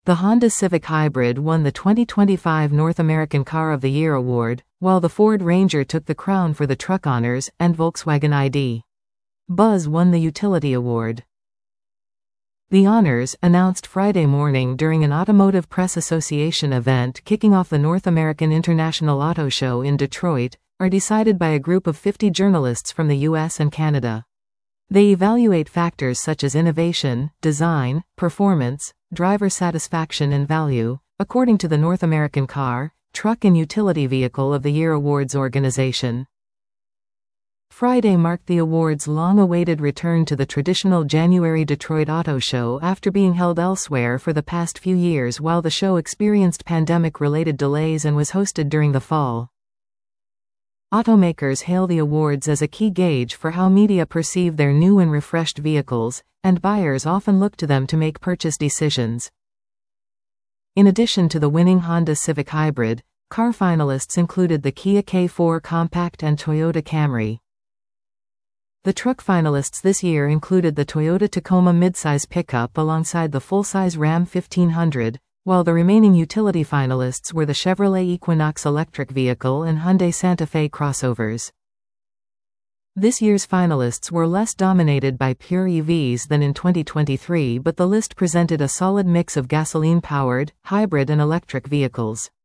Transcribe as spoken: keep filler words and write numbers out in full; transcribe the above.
The Honda Civic Hybrid won the twenty twenty-five North American Car of the Year award, while the Ford Ranger took the crown for the Truck Honors, and Volkswagen I D. Buzz won the Utility Award. The honors, announced Friday morning during an Automotive Press Association event kicking off the North American International Auto Show in Detroit, are decided by a group of fifty journalists from the U S and Canada. They evaluate factors such as innovation, design, performance, driver satisfaction and value, according to the North American Car, Truck and Utility Vehicle of the Year Awards organization. Friday marked the award's long-awaited return to the traditional January Detroit Auto Show after being held elsewhere for the past few years while the show experienced pandemic-related delays and was hosted during the fall. Automakers hail the awards as a key gauge for how media perceive their new and refreshed vehicles, and buyers often look to them to make purchase decisions. In addition to the winning Honda Civic Hybrid, car finalists included the Kia K four Compact and Toyota Camry. The truck finalists this year included the Toyota Tacoma midsize pickup alongside the full-size Ram fifteen hundred, while the remaining utility finalists were the Chevrolet Equinox electric vehicle and Hyundai Santa Fe crossovers. This year's finalists were less dominated by pure E Vs than in twenty twenty-three, but the list presented a solid mix of gasoline-powered, hybrid and electric vehicles.